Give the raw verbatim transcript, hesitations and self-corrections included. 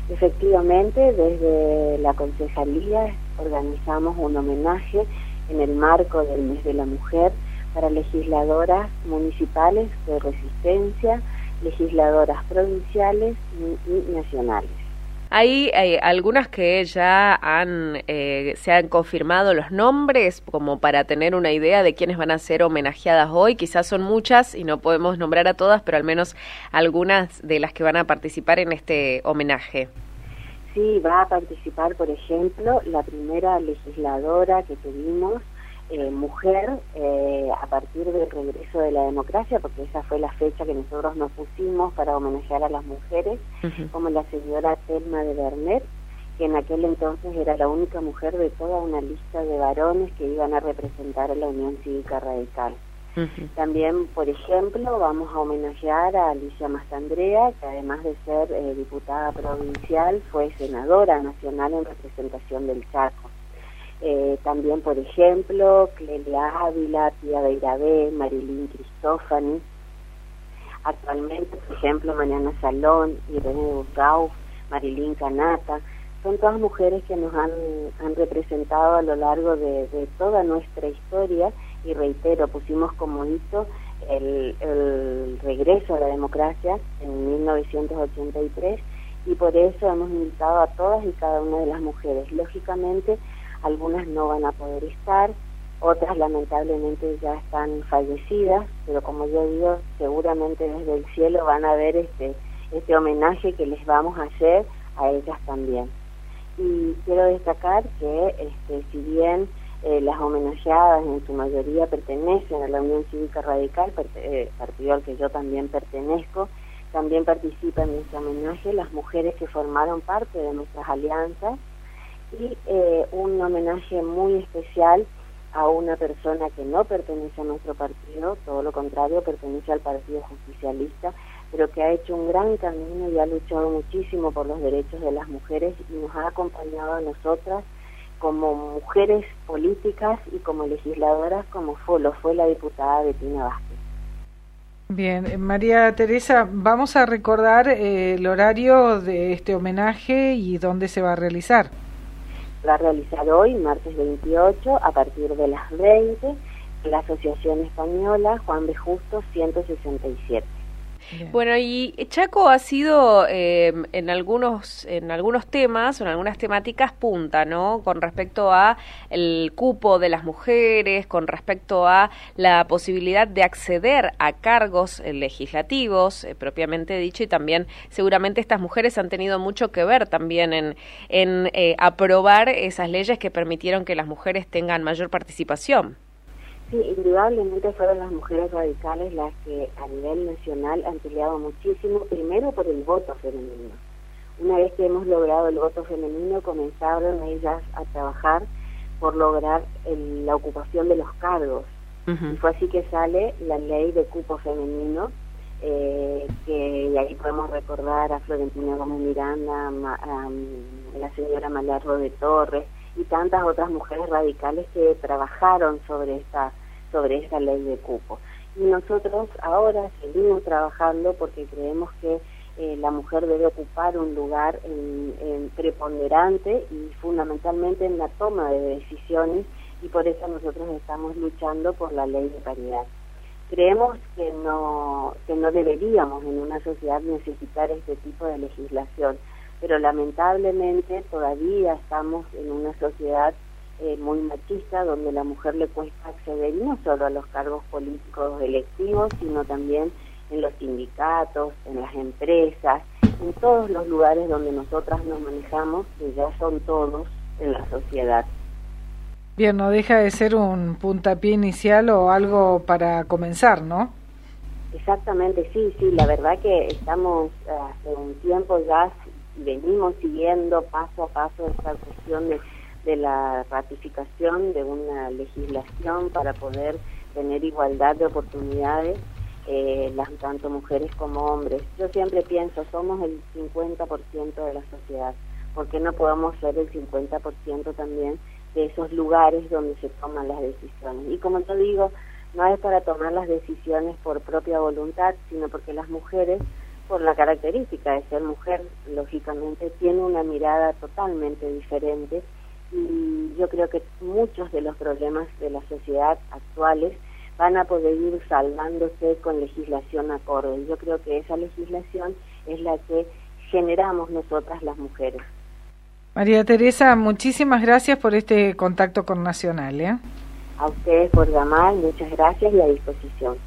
Efectivamente, desde la Concejalía organizamos un homenaje en el marco del Mes de la Mujer para legisladoras municipales de Resistencia, legisladoras provinciales y, y nacionales. Hay, hay algunas que ya han eh, se han confirmado los nombres, como para tener una idea de quiénes van a ser homenajeadas hoy. Quizás son muchas y no podemos nombrar a todas, pero al menos algunas de las que van a participar en este homenaje. Sí, va a participar, por ejemplo, la primera legisladora que tuvimos, eh, mujer, eh, a partir del regreso de la democracia, porque esa fue la fecha que nosotros nos pusimos para homenajear a las mujeres, uh-huh. como la señora Telma de Bernet, que en aquel entonces era la única mujer de toda una lista de varones que iban a representar a la Unión Cívica Radical. Uh-huh. También, por ejemplo, vamos a homenajear a Alicia Mastandrea, que además de ser eh, diputada provincial, fue senadora nacional en representación del Chaco. Eh, también, por ejemplo, Clelia Ávila, Pía Beirabé, Marilyn Cristófani. Actualmente, por ejemplo, Mariana Salón, Irene Burgau, Marilyn Canata. Son todas mujeres que nos han, han representado a lo largo de, de toda nuestra historia, y reitero, pusimos como hito el, el regreso a la democracia en mil novecientos ochenta y tres, y por eso hemos invitado a todas y cada una de las mujeres. Lógicamente, algunas no van a poder estar, otras lamentablemente ya están fallecidas, pero como yo digo, seguramente desde el cielo van a ver este, este homenaje que les vamos a hacer a ellas también. Y quiero destacar que este, si bien eh, las homenajeadas en su mayoría pertenecen a la Unión Cívica Radical, eh, partido al que yo también pertenezco, también participan en este homenaje las mujeres que formaron parte de nuestras alianzas, y eh, un homenaje muy especial a una persona que no pertenece a nuestro partido, todo lo contrario, pertenece al Partido Justicialista, pero que ha hecho un gran camino y ha luchado muchísimo por los derechos de las mujeres y nos ha acompañado a nosotras como mujeres políticas y como legisladoras, como fue, lo fue la diputada Betina Vázquez. Bien, María Teresa, vamos a recordar eh, el horario de este homenaje y dónde se va a realizar. Va a realizar hoy, martes veintiocho, a partir de las veinte, en la Asociación Española Juan B. Justo ciento sesenta y siete. Bien. Bueno, y Chaco ha sido eh, en algunos en algunos temas, en algunas temáticas punta, ¿no? Con respecto a el cupo de las mujeres, con respecto a la posibilidad de acceder a cargos eh, legislativos, eh, propiamente dicho, y también seguramente estas mujeres han tenido mucho que ver también en, en eh, aprobar esas leyes que permitieron que las mujeres tengan mayor participación. Sí, indudablemente fueron las mujeres radicales las que a nivel nacional han peleado muchísimo, primero por el voto femenino. Una vez que hemos logrado el voto femenino, comenzaron ellas a trabajar por lograr el, la ocupación de los cargos. Uh-huh. Y fue así que sale la ley de cupo femenino, eh, que y ahí podemos recordar a Florentina Gómez Miranda, a, a la señora Malarro de Torres, y tantas otras mujeres radicales que trabajaron sobre esta sobre esta ley de cupo. Y nosotros ahora seguimos trabajando porque creemos que eh, la mujer debe ocupar un lugar en, en preponderante y fundamentalmente en la toma de decisiones, y por eso nosotros estamos luchando por la ley de paridad. Creemos que no, que no deberíamos en una sociedad necesitar este tipo de legislación, pero lamentablemente todavía estamos en una sociedad eh, muy machista, donde a la mujer le cuesta acceder no solo a los cargos políticos electivos, sino también en los sindicatos, en las empresas, en todos los lugares donde nosotras nos manejamos, que ya son todos en la sociedad. Bien, no deja de ser un puntapié inicial o algo para comenzar, ¿no? Exactamente, sí, sí, la verdad que estamos hace un tiempo ya venimos siguiendo paso a paso esta cuestión de, de la ratificación de una legislación para poder tener igualdad de oportunidades, eh, las, tanto mujeres como hombres. Yo siempre pienso, somos el cincuenta por ciento de la sociedad, ¿por qué no podemos ser el cincuenta por ciento también de esos lugares donde se toman las decisiones? Y como yo digo, no es para tomar las decisiones por propia voluntad, sino porque las mujeres por la característica de ser mujer, lógicamente, tiene una mirada totalmente diferente, y yo creo que muchos de los problemas de la sociedad actuales van a poder ir salvándose con legislación acorde. Yo creo que esa legislación es la que generamos nosotras las mujeres. María Teresa, muchísimas gracias por este contacto con Nacional, ¿eh? A ustedes por llamar, muchas gracias y a disposición.